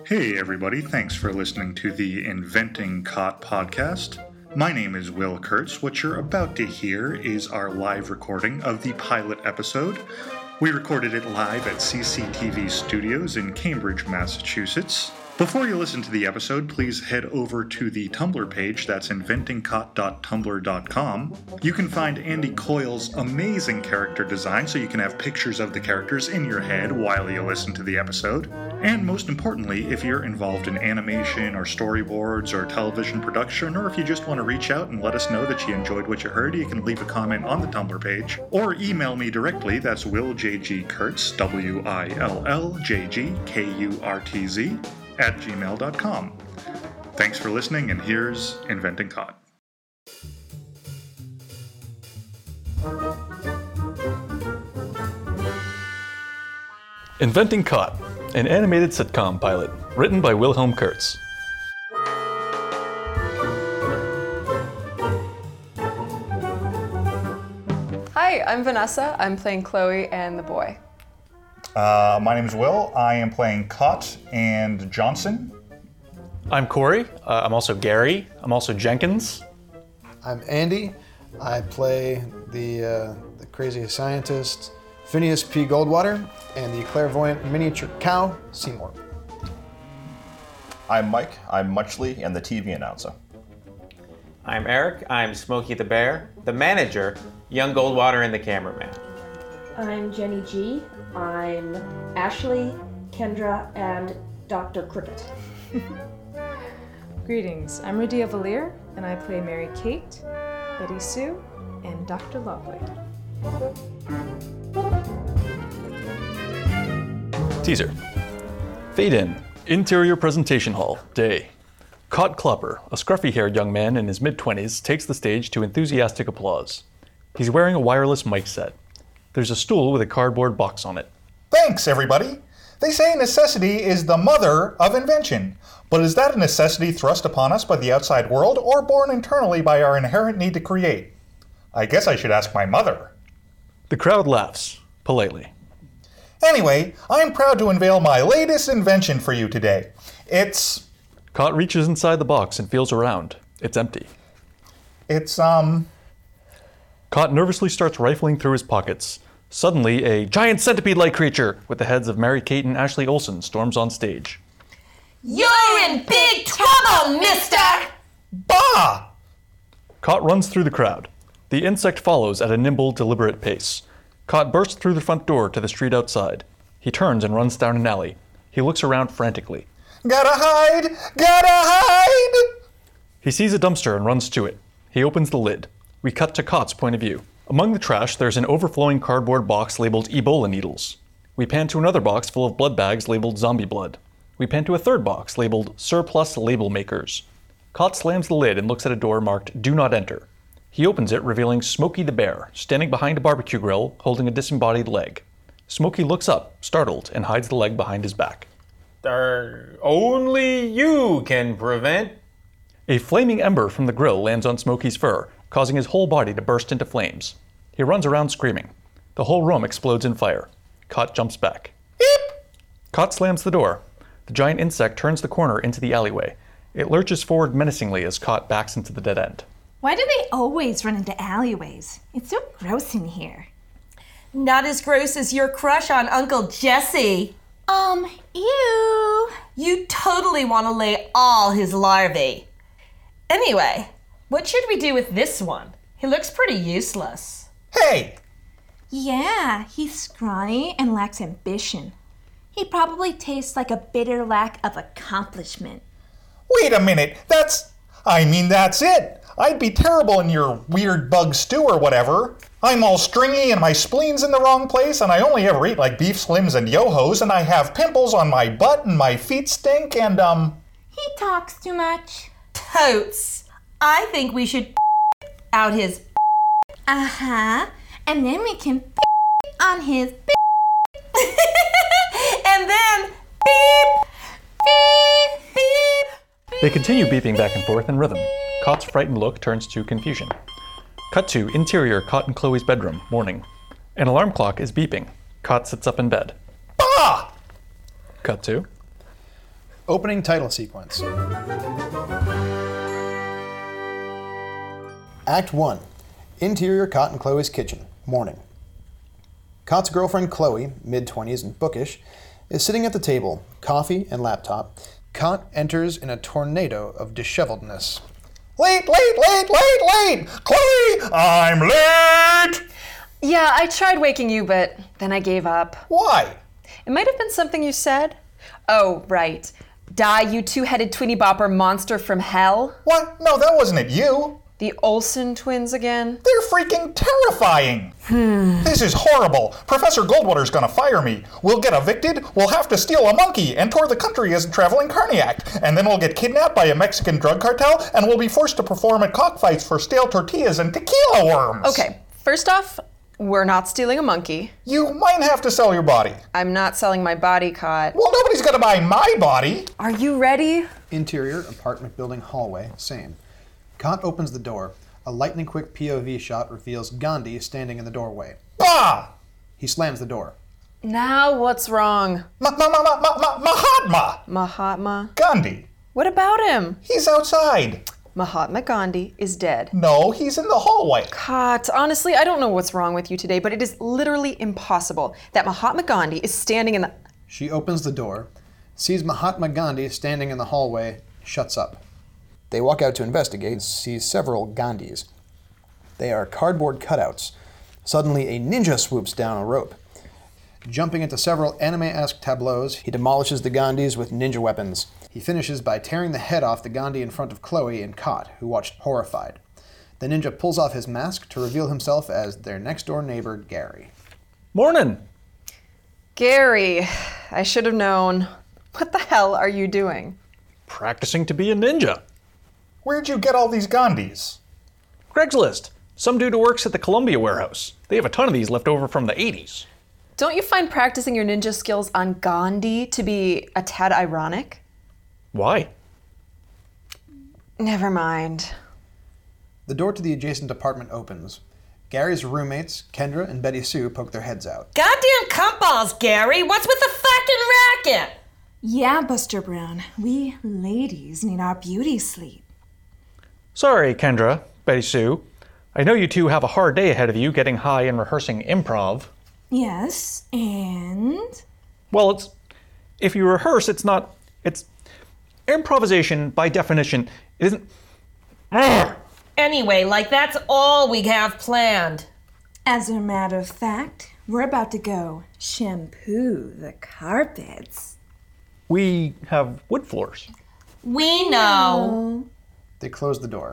Hey everybody, thanks for listening to the Inventing Cot podcast. My name is Will Kurtz. What you're about to hear is our live recording of the pilot episode. We recorded it live at CCTV Studios in Cambridge, Massachusetts. Before you listen to the episode, please head over to the Tumblr page, that's inventingcot.tumblr.com. You can find Andy Coyle's amazing character design so you can have pictures of the characters in your head while you listen to the episode. And most importantly, if you're involved in animation or storyboards or television production, or if you just want to reach out and let us know that you enjoyed what you heard, you can leave a comment on the Tumblr page, or email me directly, that's willjgkurtz, WILLJGKURTZ, @gmail.com. Thanks for listening, and here's Inventing Cot. Inventing Cot, an animated sitcom pilot, written by Wilhelm Kurtz. Hi, I'm Vanessa. I'm playing Chloe and the boy. My name is Will. I am playing Cot and Johnson. I'm Corey. I'm also Gary. I'm also Jenkins. I'm Andy. I play the crazy scientist Phineas P. Goldwater and the clairvoyant miniature cow Seymour. I'm Mike. I'm Muchly and the TV announcer. I'm Eric. I'm Smokey the Bear, the manager, young Goldwater, and the cameraman. I'm Jenny G. I'm Ashley, Kendra, and Dr. Cricket. Greetings, I'm Radia Valier, and I play Mary Kate, Betty Sue, and Dr. Lovely. Teaser. Fade in. Interior presentation hall. Day. Cot Klopper, a scruffy-haired young man in his mid-20s, takes the stage to enthusiastic applause. He's wearing a wireless mic set. There's a stool with a cardboard box on it. Thanks, everybody. They say necessity is the mother of invention. But is that a necessity thrust upon us by the outside world, or born internally by our inherent need to create? I guess I should ask my mother. The crowd laughs, politely. Anyway, I'm proud to unveil my latest invention for you today. It's... Cot reaches inside the box and feels around. It's empty. Cot nervously starts rifling through his pockets. Suddenly, a giant centipede-like creature with the heads of Mary Kate and Ashley Olsen storms on stage. You're in big trouble, mister! Bah! Cot runs through the crowd. The insect follows at a nimble, deliberate pace. Cot bursts through the front door to the street outside. He turns and runs down an alley. He looks around frantically. Gotta hide! Gotta hide! He sees a dumpster and runs to it. He opens the lid. We cut to Cot's point of view. Among the trash, there's an overflowing cardboard box labeled Ebola needles. We pan to another box full of blood bags labeled zombie blood. We pan to a third box labeled surplus label makers. Cot slams the lid and looks at a door marked Do Not Enter. He opens it, revealing Smokey the Bear, standing behind a barbecue grill, holding a disembodied leg. Smokey looks up, startled, and hides the leg behind his back. Only you can prevent. A flaming ember from the grill lands on Smokey's fur, causing his whole body to burst into flames. He runs around screaming. The whole room explodes in fire. Cot jumps back. Beep! Cot slams the door. The giant insect turns the corner into the alleyway. It lurches forward menacingly as Cot backs into the dead end. Why do they always run into alleyways? It's so gross in here. Not as gross as your crush on Uncle Jesse. Ew. You totally want to lay all his larvae. Anyway, what should we do with this one? He looks pretty useless. Hey! Yeah, he's scrawny and lacks ambition. He probably tastes like a bitter lack of accomplishment. Wait a minute, that's it! I'd be terrible in your weird bug stew or whatever. I'm all stringy and my spleen's in the wrong place and I only ever eat like beef slims and yo-hos and I have pimples on my butt and my feet stink and He talks too much. Totes. I think we should out his Uh-huh. And then we can on his and then beep, beep, beep. They continue beeping back and forth in rhythm. Cot's frightened look turns to confusion. Cut to interior Cot and Chloe's bedroom, morning. An alarm clock is beeping. Cot sits up in bed. Bah! Cut to. Opening title sequence. Act 1. Interior Cot and Chloe's kitchen. Morning. Cot's girlfriend Chloe, mid-20s and bookish, is sitting at the table, coffee and laptop. Cot enters in a tornado of disheveledness. Late! Chloe, I'm late! Yeah, I tried waking you, but then I gave up. Why? It might have been something you said. Oh, right. Die, you two-headed twinny bopper monster from hell. What? No, that wasn't it. You? The Olsen twins again? They're freaking terrifying! This is horrible. Professor Goldwater's gonna fire me. We'll get evicted, we'll have to steal a monkey and tour the country as a traveling carniac. And then we'll get kidnapped by a Mexican drug cartel and we'll be forced to perform at cockfights for stale tortillas and tequila worms. Okay, first off, we're not stealing a monkey. You might have to sell your body. I'm not selling my body, Cot. Well, nobody's gonna buy my body. Are you ready? Interior, apartment building hallway, same. Cot opens the door. A lightning-quick POV shot reveals Gandhi standing in the doorway. Bah! He slams the door. Now what's wrong? Mahatma! Mahatma? Gandhi. What about him? He's outside. Mahatma Gandhi is dead. No, he's in the hallway. Cot, honestly, I don't know what's wrong with you today, but it is literally impossible that Mahatma Gandhi is standing in the... She opens the door, sees Mahatma Gandhi standing in the hallway, shuts up. They walk out to investigate and see several Gandhis. They are cardboard cutouts. Suddenly, a ninja swoops down a rope. Jumping into several anime-esque tableaus, he demolishes the Gandhis with ninja weapons. He finishes by tearing the head off the Gandhi in front of Chloe and Cot, who watched horrified. The ninja pulls off his mask to reveal himself as their next-door neighbor, Gary. Morning! Gary, I should have known. What the hell are you doing? Practicing to be a ninja. Where'd you get all these Gandhis? Craigslist. Some dude who works at the Columbia warehouse. They have a ton of these left over from the 80s. Don't you find practicing your ninja skills on Gandhi to be a tad ironic? Why? Never mind. The door to the adjacent apartment opens. Gary's roommates, Kendra and Betty Sue, poke their heads out. Goddamn cupballs, Gary! What's with the fucking racket? Yeah, Buster Brown. We ladies need our beauty sleep. Sorry, Kendra, Betty Sue. I know you two have a hard day ahead of you getting high and rehearsing improv. Yes, and? Well, if you rehearse, it's improvisation, by definition, it isn't... Anyway, that's all we have planned. As a matter of fact, we're about to go shampoo the carpets. We have wood floors. We know. They close the door.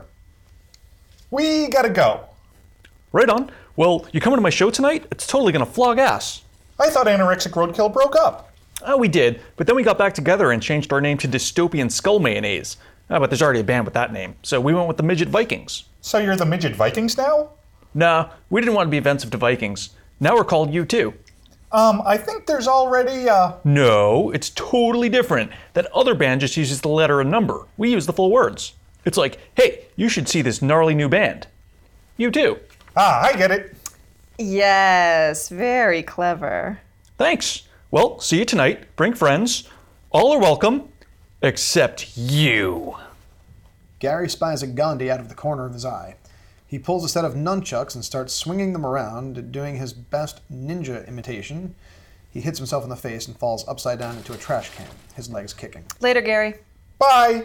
We gotta go. Right on. Well, you coming to my show tonight? It's totally gonna flog ass. I thought Anorexic Roadkill broke up. We did, but then we got back together and changed our name to Dystopian Skull Mayonnaise. But there's already a band with that name, so we went with the Midget Vikings. So you're the Midget Vikings now? Nah, we didn't want to be offensive to Vikings. Now we're called U2. I think there's already, No, it's totally different. That other band just uses the letter and number. We use the full words. It's like, hey, you should see this gnarly new band. U2. I get it. Yes, very clever. Thanks. Well, see you tonight. Bring friends. All are welcome, except you. Gary spies a Gandhi out of the corner of his eye. He pulls a set of nunchucks and starts swinging them around, doing his best ninja imitation. He hits himself in the face and falls upside down into a trash can, his legs kicking. Later, Gary. Bye.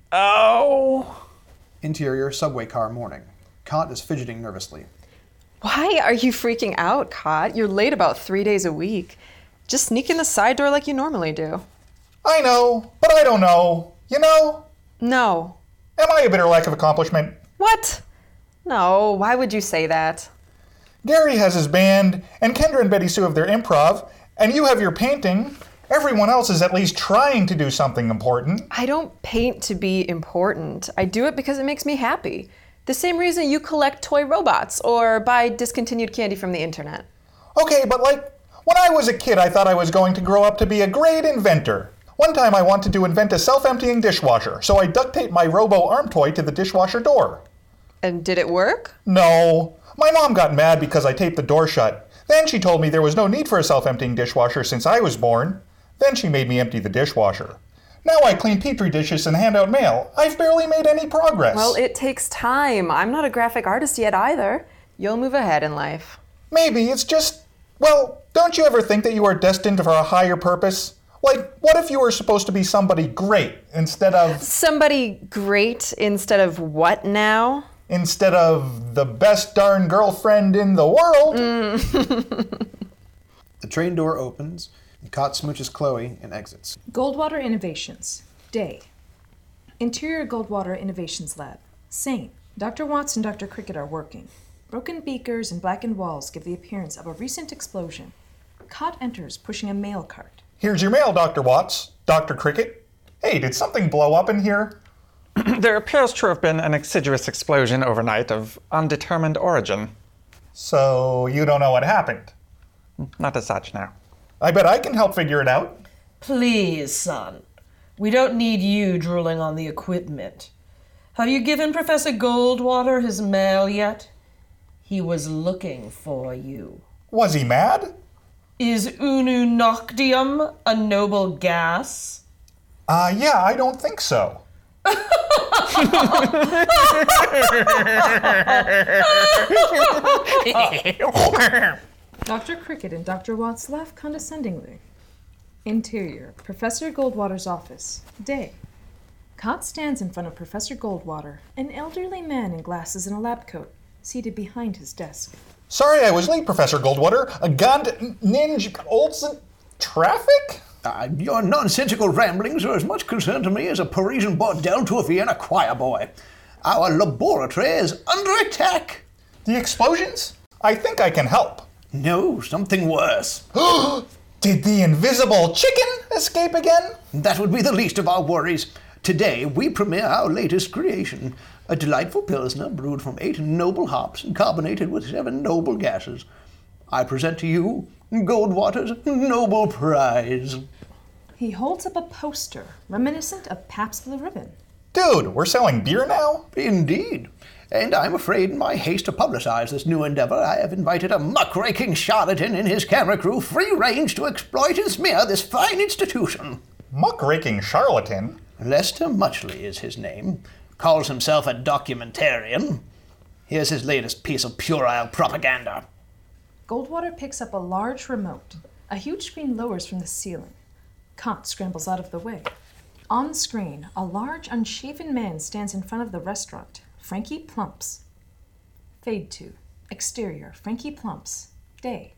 Oh. Interior subway car morning. Cot is fidgeting nervously. Why are you freaking out, Cot? You're late about 3 days a week. Just sneak in the side door like you normally do. I know, but I don't know. You know? No. Am I a bitter lack of accomplishment? What? No, why would you say that? Gary has his band, and Kendra and Betty Sue have their improv, and you have your painting. Everyone else is at least trying to do something important. I don't paint to be important. I do it because it makes me happy. The same reason you collect toy robots or buy discontinued candy from the internet. Okay, but when I was a kid, I thought I was going to grow up to be a great inventor. One time I wanted to invent a self-emptying dishwasher, so I duct taped my Robo arm toy to the dishwasher door. And did it work? No. My mom got mad because I taped the door shut. Then she told me there was no need for a self-emptying dishwasher since I was born. Then she made me empty the dishwasher. Now I clean petri dishes and hand out mail. I've barely made any progress. Well, it takes time. I'm not a graphic artist yet either. You'll move ahead in life. Maybe it's just, well, don't you ever think that you are destined for a higher purpose? Like, what if you were supposed to be somebody great instead of... Somebody great instead of what now? Instead of the best darn girlfriend in the world. The train door opens, and Cot smooches Chloe and exits. Goldwater Innovations. Day. Interior Goldwater Innovations Lab. Sane. Dr. Watts and Dr. Cricket are working. Broken beakers and blackened walls give the appearance of a recent explosion. Cot enters, pushing a mail cart. Here's your mail, Dr. Watts. Dr. Cricket. Hey, did something blow up in here? There appears to have been an exiguous explosion overnight of undetermined origin. So, you don't know what happened? Not as such, now. I bet I can help figure it out. Please, son. We don't need you drooling on the equipment. Have you given Professor Goldwater his mail yet? He was looking for you. Was he mad? Is Unu Noctium a noble gas? Yeah, I don't think so. Dr. Cricket and Dr. Watts laugh condescendingly. Interior, Professor Goldwater's office. Day. Cot stands in front of Professor Goldwater, an elderly man in glasses and a lab coat, seated behind his desk. Sorry I was late, Professor Goldwater. A Gand Ninja Olsen traffic? Your nonsensical ramblings are as much concern to me as a Parisian bordel to a Vienna choir boy. Our laboratory is under attack. The explosions? I think I can help. No, something worse. Did the invisible chicken escape again? That would be the least of our worries. Today, we premiere our latest creation, a delightful Pilsner brewed from 8 noble hops and carbonated with 7 noble gases. I present to you Goldwater's Nobel Prize. He holds up a poster reminiscent of Pabst Blue Ribbon. Dude, we're selling beer now? Indeed. And I'm afraid in my haste to publicize this new endeavor, I have invited a muckraking charlatan and his camera crew free range to exploit and smear this fine institution. Muckraking charlatan? Lester Muchley is his name. Calls himself a documentarian. Here's his latest piece of puerile propaganda. Goldwater picks up a large remote. A huge screen lowers from the ceiling. Cot scrambles out of the way. On screen, a large, unshaven man stands in front of the restaurant. Frankie Plumps. Fade to. Exterior. Frankie Plumps. Day.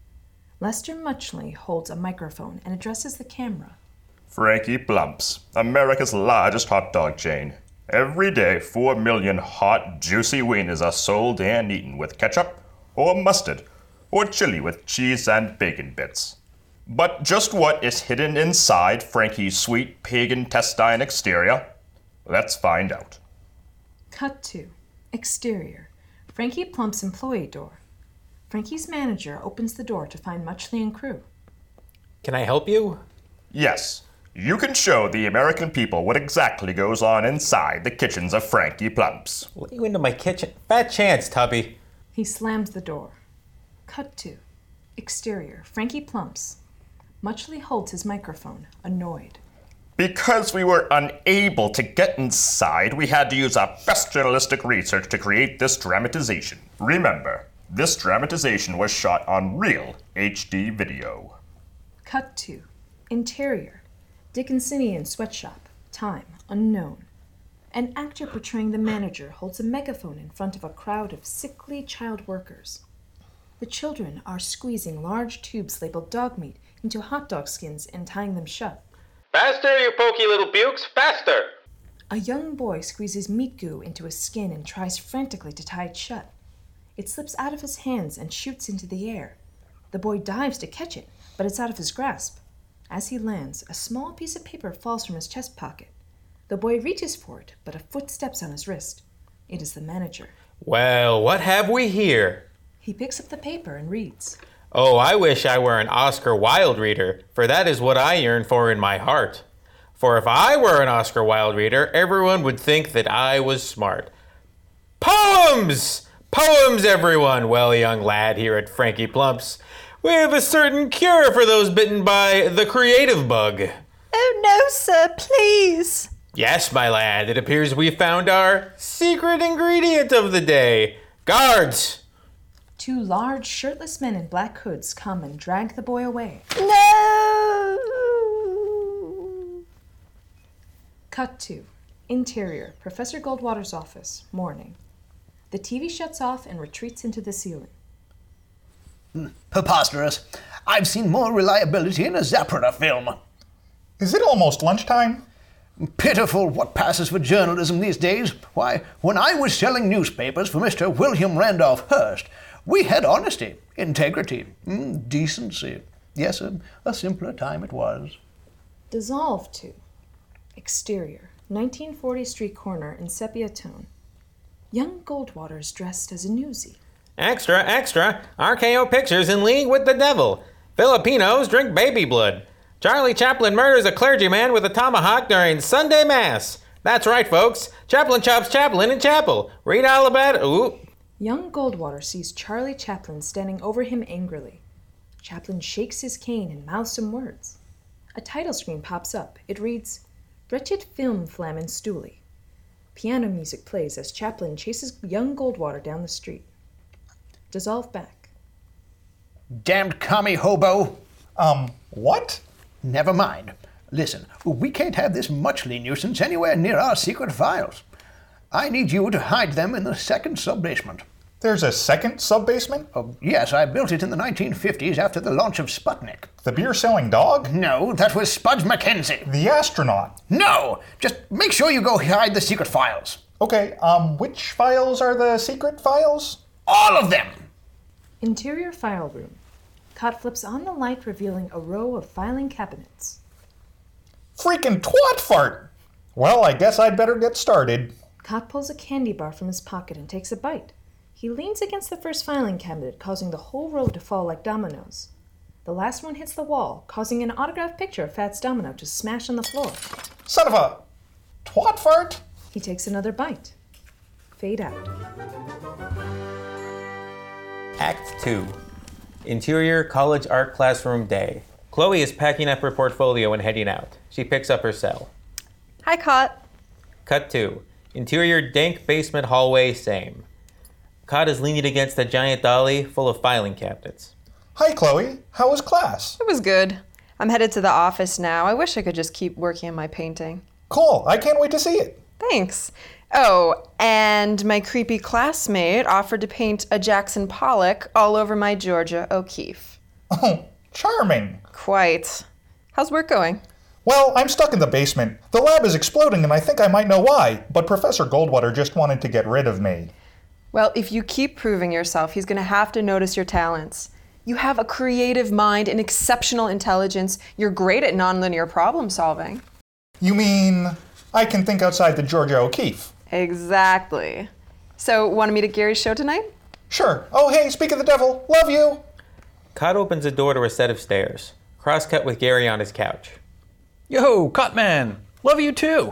Lester Muchley holds a microphone and addresses the camera. Frankie Plumps, America's largest hot dog chain. Every day, 4 million hot, juicy wieners are sold and eaten with ketchup, or mustard, or chili with cheese and bacon bits. But just what is hidden inside Frankie's sweet pagan intestine exterior? Let's find out. Cut to. Exterior. Frankie Plump's employee door. Frankie's manager opens the door to find Muchley and crew. Can I help you? Yes. You can show the American people what exactly goes on inside the kitchens of Frankie Plumps. Let you into my kitchen? Fat chance, Tubby. He slams the door. Cut to. Exterior. Frankie Plumps. Muchley holds his microphone, annoyed. Because we were unable to get inside, we had to use our best journalistic research to create this dramatization. Remember, this dramatization was shot on real HD video. Cut to. Interior. Dickinsonian sweatshop. Time unknown. An actor portraying the manager holds a megaphone in front of a crowd of sickly child workers. The children are squeezing large tubes labeled dog meat into hot dog skins and tying them shut. Faster, you pokey little bukes, faster! A young boy squeezes meat goo into a skin and tries frantically to tie it shut. It slips out of his hands and shoots into the air. The boy dives to catch it, but it's out of his grasp. As he lands, a small piece of paper falls from his chest pocket. The boy reaches for it, but a foot steps on his wrist. It is the manager. Well, what have we here? He picks up the paper and reads. Oh, I wish I were an Oscar Wilde reader, for that is what I yearn for in my heart. For if I were an Oscar Wilde reader, everyone would think that I was smart. Poems! Poems, everyone! Well, young lad here at Frankie Plumps, we have a certain cure for those bitten by the creative bug. no, sir, please. Yes, my lad, it appears we found our secret ingredient of the day. Guards! 2 large, shirtless men in black hoods come and drag the boy away. No! Cut to interior, Professor Goldwater's office, morning. The TV shuts off and retreats into the ceiling. Preposterous. I've seen more reliability in a Zapruder film. Is it almost lunchtime? Pitiful what passes for journalism these days. Why, when I was selling newspapers for Mr. William Randolph Hearst, we had honesty, integrity, decency. Yes, a simpler time it was. Dissolve to exterior, 1940 street corner in sepia tone. Young Goldwater is dressed as a newsie. Extra, extra! RKO Pictures in league with the devil. Filipinos drink baby blood. Charlie Chaplin murders a clergyman with a tomahawk during Sunday Mass. That's right, folks. Chaplin chops Chaplin in chapel. Read all about it. Ooh. Young Goldwater sees Charlie Chaplin standing over him angrily. Chaplin shakes his cane and mouths some words. A title screen pops up. It reads, Wretched Film Flamin' Stooley. Piano music plays as Chaplin chases young Goldwater down the street. Dissolve back. Damned commie hobo. What? Never mind. Listen, we can't have this Muchley nuisance anywhere near our secret files. I need you to hide them in the second sub-basement. There's a second sub-basement? Oh, yes, I built it in the 1950s after the launch of Sputnik. The beer-selling dog? No, that was Spuds MacKenzie. The astronaut? No! Just make sure you go hide the secret files. Okay, which files are the secret files? All of them! Interior file room. Cot flips on the light, revealing a row of filing cabinets. Freaking twat fart! Well, I guess I'd better get started. Cot pulls a candy bar from his pocket and takes a bite. He leans against the first filing cabinet, causing the whole row to fall like dominoes. The last one hits the wall, causing an autographed picture of Fats Domino to smash on the floor. Son of a twat fart! He takes another bite. Fade out. Act 2. Interior college art classroom day. Chloe is packing up her portfolio and heading out. She picks up her cell. Hi, Cot. Cut 2. Interior dank basement hallway, same. Cot is leaning against a giant dolly full of filing cabinets. Hi, Chloe. How was class? It was good. I'm headed to the office now. I wish I could just keep working on my painting. Cool. I can't wait to see it. Thanks. Oh, and my creepy classmate offered to paint a Jackson Pollock all over my Georgia O'Keeffe. Oh, charming. Quite. How's work going? Well, I'm stuck in the basement. The lab is exploding and I think I might know why, but Professor Goldwater just wanted to get rid of me. Well, if you keep proving yourself, he's going to have to notice your talents. You have a creative mind and exceptional intelligence. You're great at nonlinear problem solving. You mean I can think outside the Georgia O'Keeffe? Exactly. So, want to meet at Gary's show tonight? Sure. Oh, hey, speak of the devil. Love you. Cot opens a door to a set of stairs. Cross-cut with Gary on his couch. Yo, Cotman! Love you too!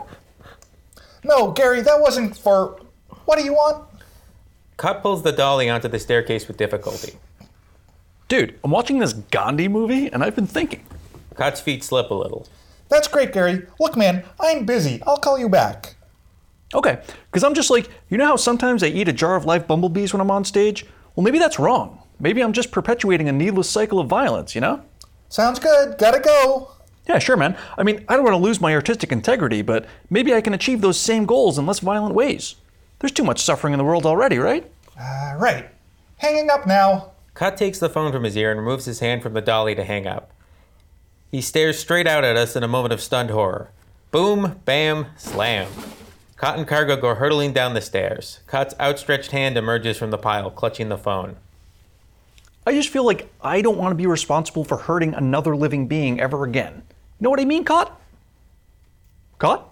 No, Gary, that wasn't for... What do you want? Cot pulls the dolly onto the staircase with difficulty. Dude, I'm watching this Gandhi movie and I've been thinking. Cot's feet slip a little. That's great, Gary. Look, man, I'm busy. I'll call you back. Okay, because I'm just like, you know how sometimes I eat a jar of live bumblebees when I'm on stage? Well, maybe that's wrong. Maybe I'm just perpetuating a needless cycle of violence, you know? Sounds good. Gotta go. Yeah, sure, man. I mean, I don't want to lose my artistic integrity, but maybe I can achieve those same goals in less violent ways. There's too much suffering in the world already, right? Right. Hanging up now. Cot takes the phone from his ear and removes his hand from the dolly to hang up. He stares straight out at us in a moment of stunned horror. Boom, bam, slam. Cot and Cargo go hurtling down the stairs. Cot's outstretched hand emerges from the pile, clutching the phone. I just feel like I don't want to be responsible for hurting another living being ever again. You know what I mean, Cot? Cot?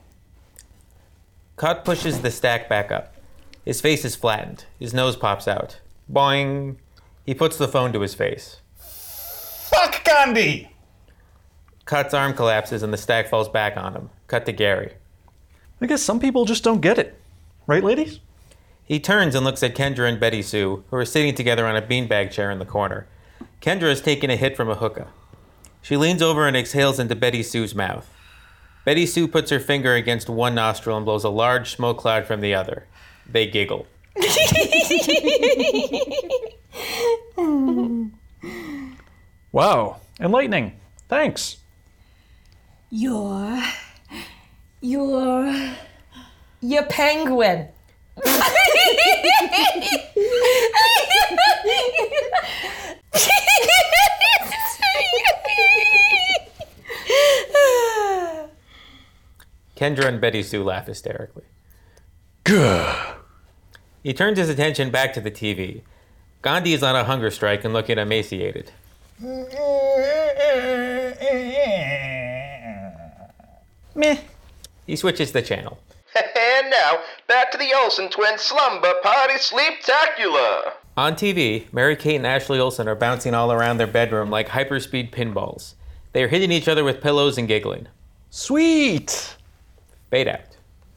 Cot pushes the stack back up. His face is flattened. His nose pops out. Boing. He puts the phone to his face. Fuck Gandhi! Cot's arm collapses and the stack falls back on him. Cut to Gary. I guess some people just don't get it. Right, ladies? He turns and looks at Kendra and Betty Sue, who are sitting together on a beanbag chair in the corner. Kendra has taken a hit from a hookah. She leans over and exhales into Betty Sue's mouth. Betty Sue puts her finger against one nostril and blows a large smoke cloud from the other. They giggle. Wow, enlightening. Thanks. You're penguin. Kendra and Betty Sue laugh hysterically. Gah. He turns his attention back to the TV. Gandhi is on a hunger strike and looking emaciated. Meh. He switches the channel. And now, back to the Olsen twins' slumber party sleep-tacular. On TV, Mary-Kate and Ashley Olsen are bouncing all around their bedroom like hyperspeed pinballs. They are hitting each other with pillows and giggling. Sweet! Fade out.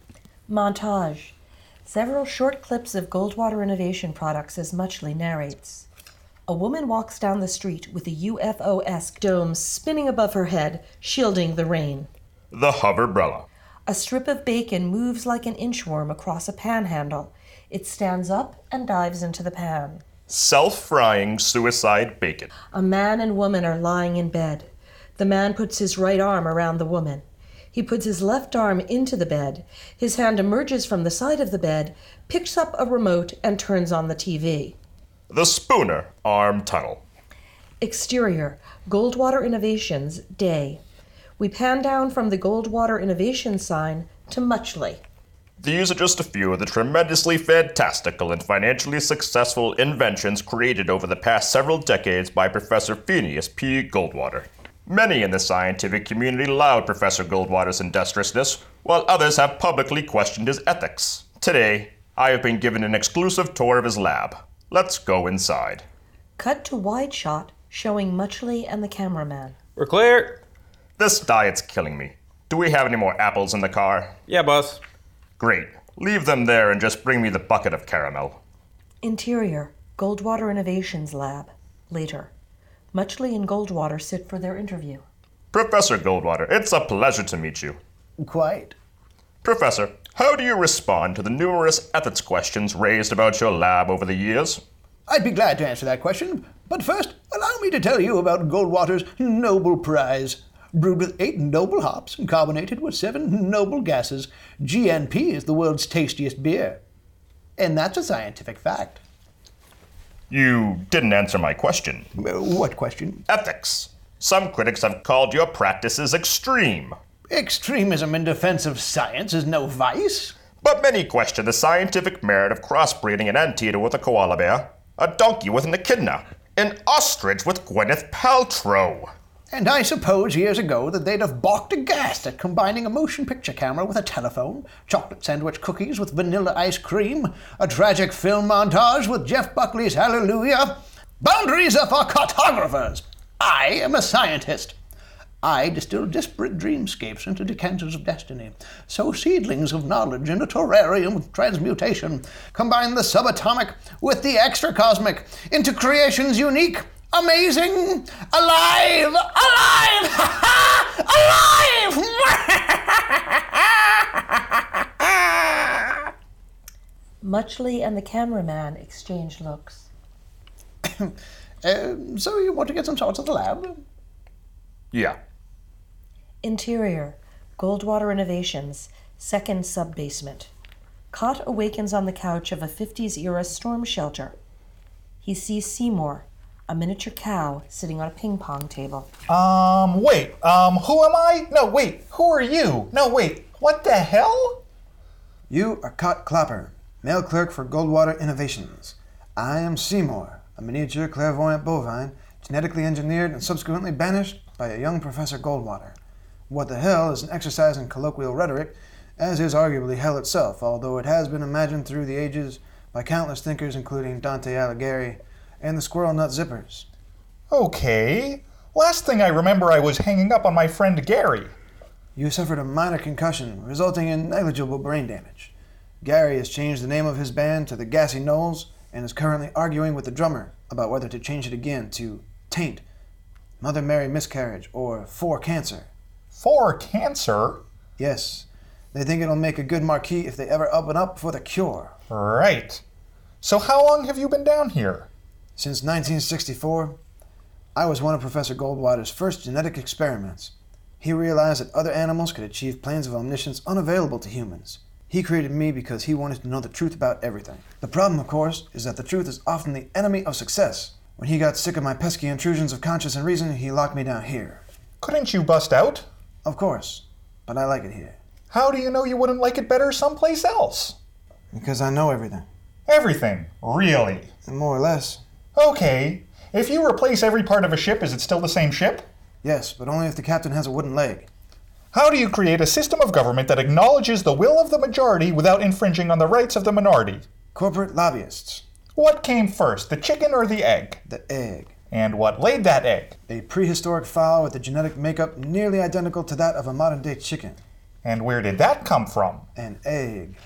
Montage. Several short clips of Goldwater Innovation products as Muchley narrates. A woman walks down the street with a UFO-esque dome spinning above her head, shielding the rain. The hoverbrella. A strip of bacon moves like an inchworm across a panhandle. It stands up and dives into the pan. Self-frying suicide bacon. A man and woman are lying in bed. The man puts his right arm around the woman. He puts his left arm into the bed. His hand emerges from the side of the bed, picks up a remote, and turns on the TV. The Spooner arm tunnel. Exterior, Goldwater Innovations, day. We pan down from the Goldwater Innovation sign to Muchley. These are just a few of the tremendously fantastical and financially successful inventions created over the past several decades by Professor Phineas P. Goldwater. Many in the scientific community laud Professor Goldwater's industriousness, while others have publicly questioned his ethics. Today, I have been given an exclusive tour of his lab. Let's go inside. Cut to wide shot, showing Muchley and the cameraman. We're clear. This diet's killing me. Do we have any more apples in the car? Yeah, boss. Great. Leave them there and just bring me the bucket of caramel. Interior, Goldwater Innovations lab. Later. Muchley and Goldwater sit for their interview. Professor Goldwater, it's a pleasure to meet you. Quite. Professor, how do you respond to the numerous ethics questions raised about your lab over the years? I'd be glad to answer that question, but first, allow me to tell you about Goldwater's Nobel Prize. Brewed with 8 noble hops and carbonated with 7 noble gases, GNP is the world's tastiest beer. And that's a scientific fact. You didn't answer my question. What question? Ethics. Some critics have called your practices extreme. Extremism in defense of science is no vice. But many question the scientific merit of crossbreeding an anteater with a koala bear, a donkey with an echidna, an ostrich with Gwyneth Paltrow. And I suppose years ago that they'd have balked aghast at combining a motion picture camera with a telephone, chocolate sandwich cookies with vanilla ice cream, a tragic film montage with Jeff Buckley's Hallelujah. Boundaries are for cartographers. I am a scientist. I distill disparate dreamscapes into decanters of destiny, sow seedlings of knowledge in a terrarium of transmutation, combine the subatomic with the extracosmic into creations unique, amazing, alive, alive, alive! Muchley and the cameraman exchange looks. So you want to get some shots of the lab? Yeah. Interior, Goldwater Innovations, second sub-basement. Cott awakens on the couch of a 50s-era storm shelter. He sees Seymour, a miniature cow, sitting on a ping-pong table. Who am I? No, wait, who are you? No, wait, what the hell? You are Cott Clapper, mail clerk for Goldwater Innovations. I am Seymour, a miniature clairvoyant bovine, genetically engineered and subsequently banished by a young Professor Goldwater. What the hell is an exercise in colloquial rhetoric, as is arguably hell itself, although it has been imagined through the ages by countless thinkers including Dante Alighieri and the Squirrel Nut Zippers. Okay. Last thing I remember, I was hanging up on my friend Gary. You suffered a minor concussion, resulting in negligible brain damage. Gary has changed the name of his band to the Gassy Knolls and is currently arguing with the drummer about whether to change it again to Taint, Mother Mary Miscarriage, or For Cancer. For Cancer? Yes. They think it'll make a good marquee if they ever open up for the cure. Right. So how long have you been down here? Since 1964, I was one of Professor Goldwater's first genetic experiments. He realized that other animals could achieve planes of omniscience unavailable to humans. He created me because he wanted to know the truth about everything. The problem, of course, is that the truth is often the enemy of success. When he got sick of my pesky intrusions of conscience and reason, he locked me down here. Couldn't you bust out? Of course, but I like it here. How do you know you wouldn't like it better someplace else? Because I know everything. Everything? Really? More or less. Okay. If you replace every part of a ship, is it still the same ship? Yes, but only if the captain has a wooden leg. How do you create a system of government that acknowledges the will of the majority without infringing on the rights of the minority? Corporate lobbyists. What came first, the chicken or the egg? The egg. And what laid that egg? A prehistoric fowl with a genetic makeup nearly identical to that of a modern-day chicken. And where did that come from? An egg.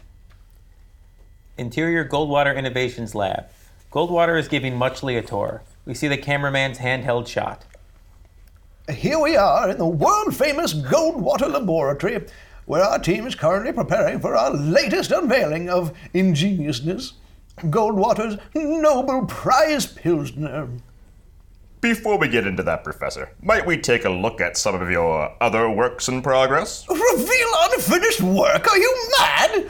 Interior Goldwater Innovations Lab. Goldwater is giving Muchly a tour. We see the cameraman's handheld shot. Here we are in the world-famous Goldwater Laboratory, where our team is currently preparing for our latest unveiling of ingeniousness, Goldwater's Nobel Prize Pilsner. Before we get into that, Professor, might we take a look at some of your other works in progress? Reveal unfinished work? Are you mad?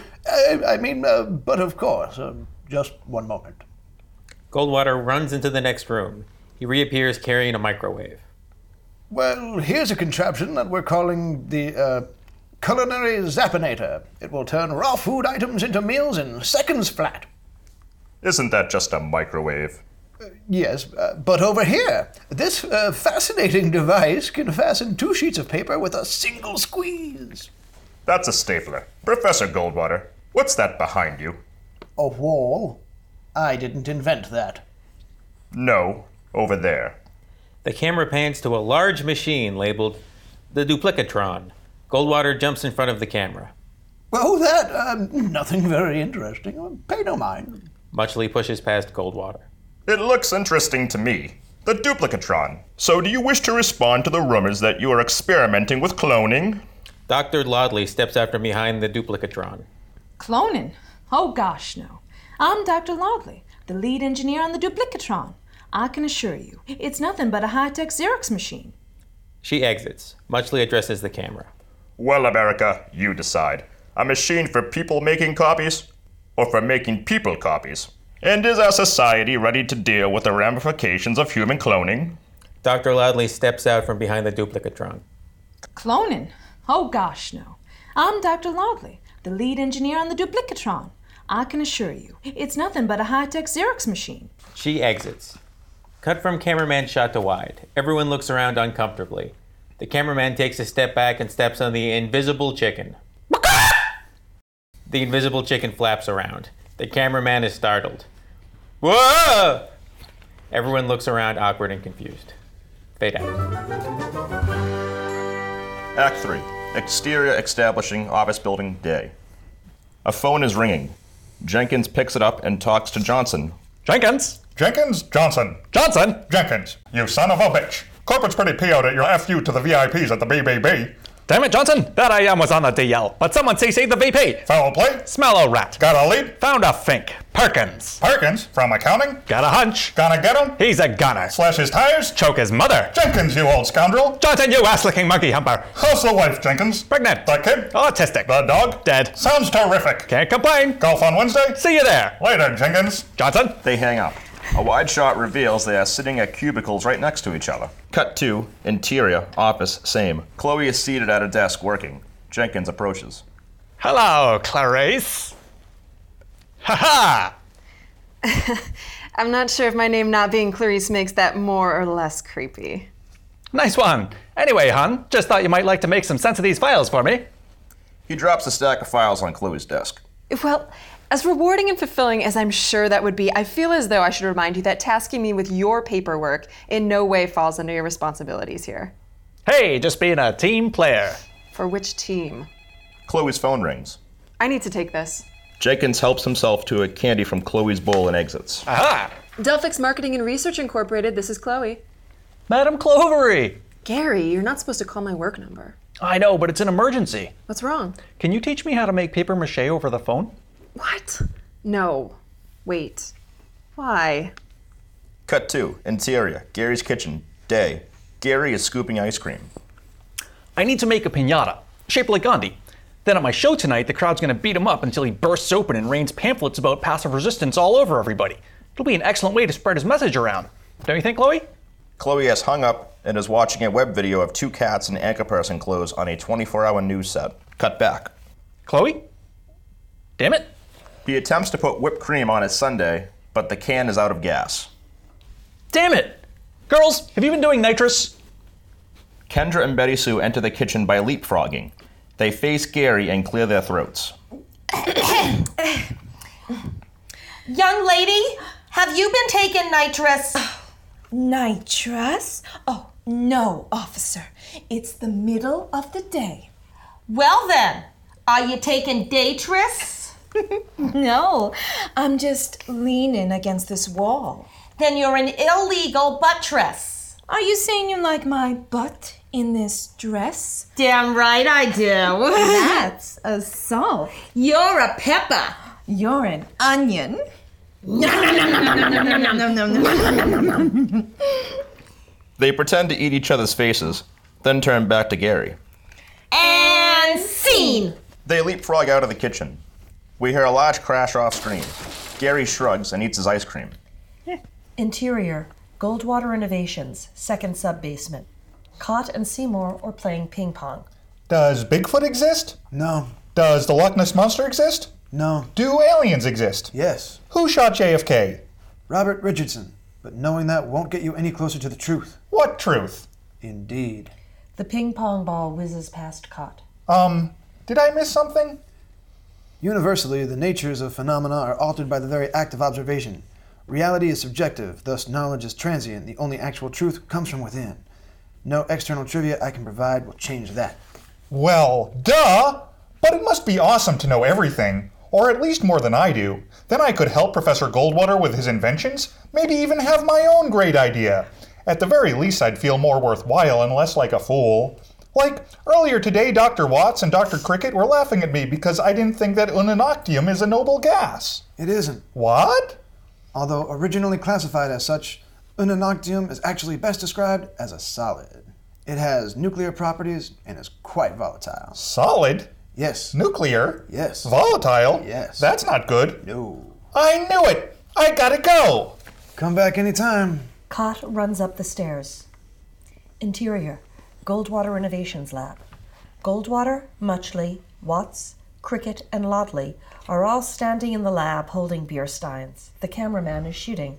But of course, just one moment. Goldwater runs into the next room. He reappears carrying a microwave. Well, here's a contraption that we're calling the Culinary Zappinator. It will turn raw food items into meals in seconds flat. Isn't that just a microwave? Yes, but over here, this fascinating device can fasten 2 sheets of paper with a single squeeze. That's a stapler. Professor Goldwater, what's that behind you? A wall? I didn't invent that. No, over there. The camera pans to a large machine labeled the Duplicatron. Goldwater jumps in front of the camera. Oh, that? Nothing very interesting. Pay no mind. Muchly pushes past Goldwater. It looks interesting to me. The Duplicatron. So do you wish to respond to the rumors that you are experimenting with cloning? Dr. Lodley steps out from behind the Duplicatron. Cloning? Oh gosh, no. I'm Dr. Lodley, the lead engineer on the Duplicatron. I can assure you, it's nothing but a high-tech Xerox machine. She exits. Muchly addresses the camera. Well, America, you decide. A machine for people making copies, or for making people copies? And is our society ready to deal with the ramifications of human cloning? Dr. Lodley steps out from behind the Duplicatron. Cloning? Oh gosh, no. I'm Dr. Lodley, the lead engineer on the Duplicatron. I can assure you, it's nothing but a high-tech Xerox machine. She exits. Cut from cameraman shot to wide. Everyone looks around uncomfortably. The cameraman takes a step back and steps on the invisible chicken. The invisible chicken flaps around. The cameraman is startled. Whoa! Everyone looks around, awkward and confused. Fade out. Act 3. Exterior establishing office building day. A phone is ringing. Jenkins picks it up and talks to Johnson. Jenkins? Jenkins? Johnson. Johnson? Jenkins, you son of a bitch. Corporate's pretty PO'd at your FU to the VIPs at the BBB. Damn it, Johnson. That I was on the DL, but someone CC'd the VP. Foul play? Smell a rat. Got a lead? Found a fink. Perkins. Perkins? From accounting? Got a hunch. Gonna get him? He's a gunner. Slash his tires? Choke his mother. Jenkins, you old scoundrel. Johnson, you ass-licking monkey humper. How's the wife, Jenkins? Pregnant. The kid? Autistic. The dog? Dead. Sounds terrific. Can't complain. Golf on Wednesday? See you there. Later, Jenkins. Johnson? They hang up. A wide shot reveals they are sitting at cubicles right next to each other. Cut 2. Interior, office, same. Chloe is seated at a desk working. Jenkins approaches. Hello, Clarice. Ha-ha! I'm not sure if my name not being Clarice makes that more or less creepy. Nice one. Anyway, hon, just thought you might like to make some sense of these files for me. He drops a stack of files on Chloe's desk. Well, as rewarding and fulfilling as I'm sure that would be, I feel as though I should remind you that tasking me with your paperwork in no way falls under your responsibilities here. Hey, just being a team player. For which team? Chloe's phone rings. I need to take this. Jenkins helps himself to a candy from Chloe's bowl and exits. Aha! Delphix Marketing and Research Incorporated, this is Chloe. Madam Clovery. Gary, you're not supposed to call my work number. I know, but it's an emergency. What's wrong? Can you teach me how to make paper mache over the phone? What? No. Wait. Why? Cut 2. Interior. Gary's kitchen. Day. Gary is scooping ice cream. I need to make a piñata, shaped like Gandhi. Then at my show tonight, the crowd's gonna beat him up until he bursts open and rains pamphlets about passive resistance all over everybody. It'll be an excellent way to spread his message around. Don't you think, Chloe? Chloe has hung up and is watching a web video of 2 cats in anchor person clothes on a 24-hour news set. Cut back. Chloe? Damn it. He attempts to put whipped cream on his sundae, but the can is out of gas. Damn it! Girls, have you been doing nitrous? Kendra and Betty Sue enter the kitchen by leapfrogging. They face Gary and clear their throats. Young lady, have you been taking nitrous? Nitrous? Oh, no, officer. It's the middle of the day. Well then, are you taking Daytris? No, I'm just leaning against this wall. Then you're an illegal buttress. Are you saying you like my butt in this dress? Damn right I do. That's a salt. You're a pepper. You're an onion. They pretend to eat each other's faces, then turn back to Gary. And scene! They leapfrog out of the kitchen. We hear a large crash off screen. Gary shrugs and eats his ice cream. Interior, Goldwater Innovations, second sub-basement. Cott and Seymour are playing ping pong. Does Bigfoot exist? No. Does the Loch Ness Monster exist? No. Do aliens exist? Yes. Who shot JFK? Robert Richardson. But knowing that won't get you any closer to the truth. What truth? Indeed. The ping pong ball whizzes past Cott. Did I miss something? Universally, the natures of phenomena are altered by the very act of observation. Reality is subjective, thus knowledge is transient. The only actual truth comes from within. No external trivia I can provide will change that. Well, duh! But it must be awesome to know everything, or at least more than I do. Then I could help Professor Goldwater with his inventions, maybe even have my own great idea. At the very least, I'd feel more worthwhile and less like a fool. Like, earlier today, Dr. Watts and Dr. Cricket were laughing at me because I didn't think that unanoctium is a noble gas. It isn't. What? Although originally classified as such, unanoctium is actually best described as a solid. It has nuclear properties and is quite volatile. Solid? Yes. Nuclear? Yes. Volatile? Yes. That's not good. No. I knew it! I gotta go! Come back anytime. Cott runs up the stairs. Interior, Goldwater Innovations Lab. Goldwater, Muchley, Watts, Cricket, and Lodley are all standing in the lab holding beer steins. The cameraman is shooting.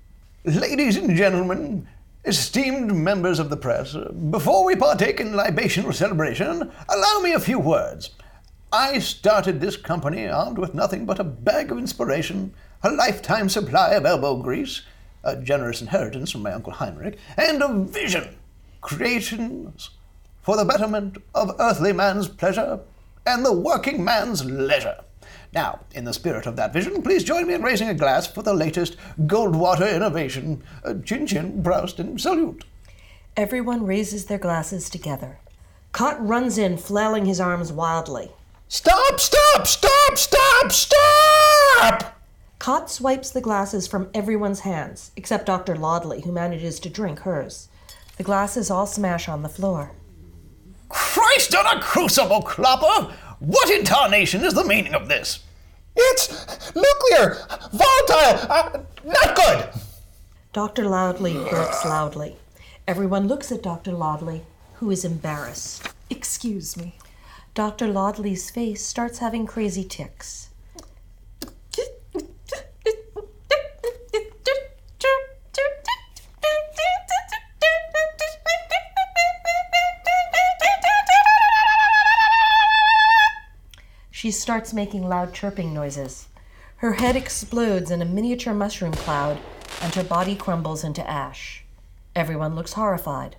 Ladies and gentlemen, esteemed members of the press, before we partake in libational celebration, allow me a few words. I started this company armed with nothing but a bag of inspiration, a lifetime supply of elbow grease, a generous inheritance from my Uncle Heinrich, and a vision, creations for the betterment of earthly man's pleasure and the working man's leisure. Now, in the spirit of that vision, please join me in raising a glass for the latest Goldwater innovation. Chin chin, Proust, and salute. Everyone raises their glasses together. Cott runs in, flailing his arms wildly. Stop! Stop! Stop! Stop! Stop! Cott swipes the glasses from everyone's hands, except Dr. Lodley, who manages to drink hers. The glasses all smash on the floor. Christ on a crucible, Clopper! What in tarnation is the meaning of this? It's nuclear! Volatile! Not good! Dr. Loudly burps loudly. Everyone looks at Dr. Lodley, who is embarrassed. Excuse me. Dr. Lodley's face starts having crazy tics. She starts making loud chirping noises. Her head explodes in a miniature mushroom cloud, and her body crumbles into ash. Everyone looks horrified.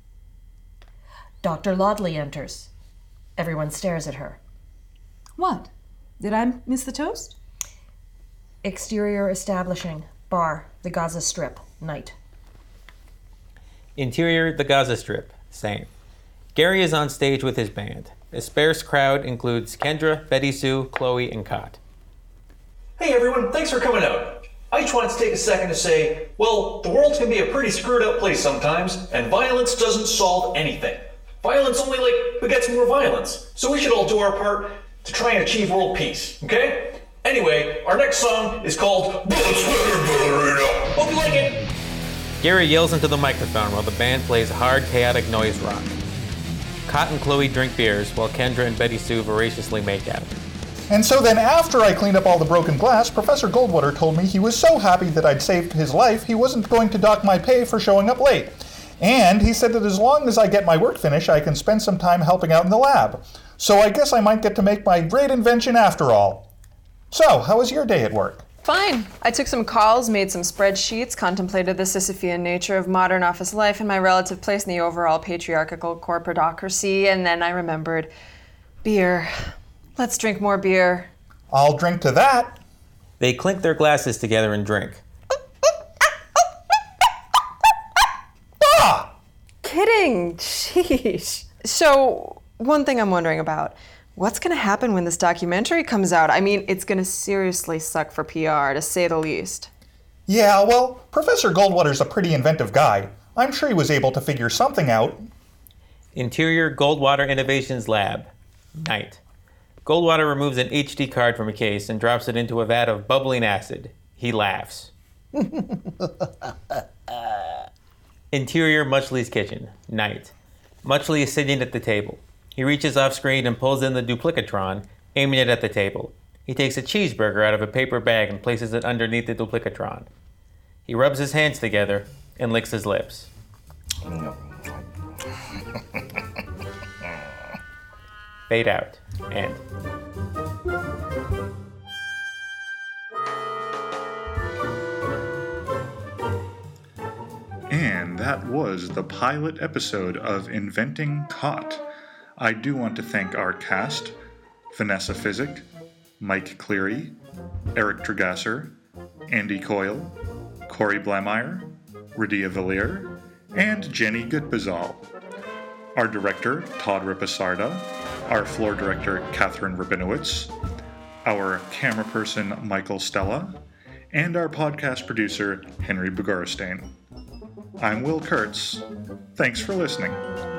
Dr. Lodley enters. Everyone stares at her. What? Did I miss the toast? Exterior establishing. Bar, the Gaza Strip. Night. Interior, the Gaza Strip. Same. Gary is on stage with his band. A sparse crowd includes Kendra, Betty Sue, Chloe, and Cot. Hey everyone, thanks for coming out. I just wanted to take a second to say, well, the world can be a pretty screwed up place sometimes, and violence doesn't solve anything. Violence only, begets more violence. So we should all do our part to try and achieve world peace, okay? Anyway, our next song is called Blood, Sweat, and Ballerina. Hope you like it! Gary yells into the microphone while the band plays hard, chaotic noise rock. Cot and Chloe drink beers while Kendra and Betty Sue voraciously make out. And so then after I cleaned up all the broken glass, Professor Goldwater told me he was so happy that I'd saved his life, he wasn't going to dock my pay for showing up late. And he said that as long as I get my work finished, I can spend some time helping out in the lab. So I guess I might get to make my great invention after all. So, how was your day at work? Fine. I took some calls, made some spreadsheets, contemplated the Sisyphean nature of modern office life and my relative place in the overall patriarchal corporatocracy, and then I remembered beer. Let's drink more beer. I'll drink to that. They clink their glasses together and drink. Ah! Kidding. Sheesh. So, one thing I'm wondering about. What's going to happen when this documentary comes out? I mean, it's going to seriously suck for PR, to say the least. Yeah, well, Professor Goldwater's a pretty inventive guy. I'm sure he was able to figure something out. Interior Goldwater Innovations Lab. Night. Goldwater removes an HD card from a case and drops it into a vat of bubbling acid. He laughs. Interior Muchley's kitchen. Night. Muchley is sitting at the table. He reaches off screen and pulls in the duplicatron, aiming it at the table. He takes a cheeseburger out of a paper bag and places it underneath the duplicatron. He rubs his hands together and licks his lips. Fade out. End. And that was the pilot episode of Inventing Cot. I do want to thank our cast, Vanessa Physick, Mike Cleary, Eric Tregasser, Andy Coyle, Corey Blameyer, Radia Villier, and Jenny Gutbazal. Our director, Todd Ripasarda, our floor director, Catherine Rabinowitz, our camera person, Michael Stella, and our podcast producer, Henry Begorstein. I'm Will Kurtz. Thanks for listening.